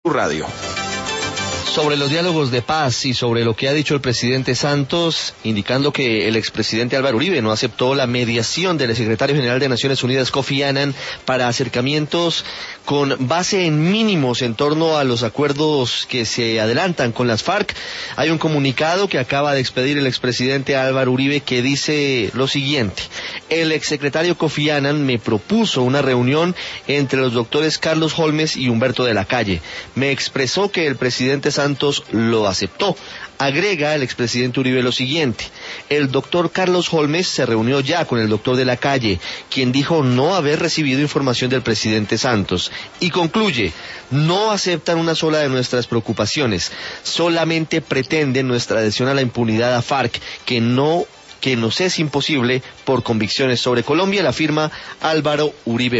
Radio. Sobre los diálogos de paz y sobre lo que ha dicho el presidente Santos, indicando que el expresidente Álvaro Uribe no aceptó la mediación del secretario general de Naciones Unidas, Kofi Annan, para acercamientos con base en mínimos en torno a los acuerdos que se adelantan con las FARC. Hay un comunicado que acaba de expedir el expresidente Álvaro Uribe que dice lo siguiente: el exsecretario Kofi Annan me propuso una reunión entre los doctores Carlos Holmes y Humberto de la Calle. Me expresó que el presidente Santos lo aceptó. Agrega el expresidente Uribe lo siguiente: el doctor Carlos Holmes se reunió ya con el doctor de la Calle, quien dijo no haber recibido información del presidente Santos. Y concluye: no aceptan una sola de nuestras preocupaciones, solamente pretenden nuestra adhesión a la impunidad a FARC, que nos es imposible por convicciones sobre Colombia. La firma Álvaro Uribe.